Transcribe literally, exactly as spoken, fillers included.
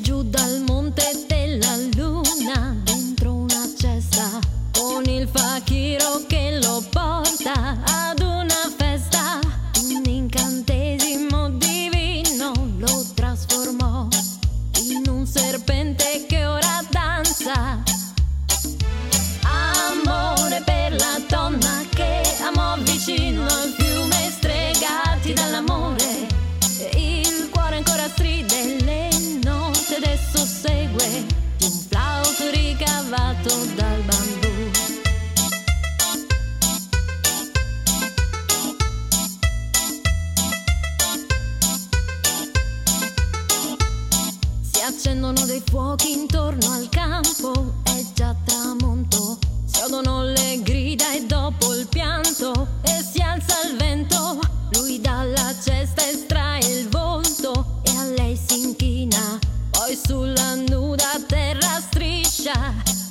giù dal monte della luna, dentro una cesta, con il fakiro che lo porta ad una festa. Un incantesimo divino lo trasformò in un serpente che ora danza. Amore per la donna che amò vicino al fiume, stregati dall'amore. Il cuore ancora stride, le note adesso segue di un flauto ricavato dal bambù. Si accendono dei fuochi intorno al campo, è già tramonto. Si odono le grida e dopo il pianto, e si alza il vento. Lui dalla cesta estrae il volto e a lei si inchina, poi sulla nuda terra striscia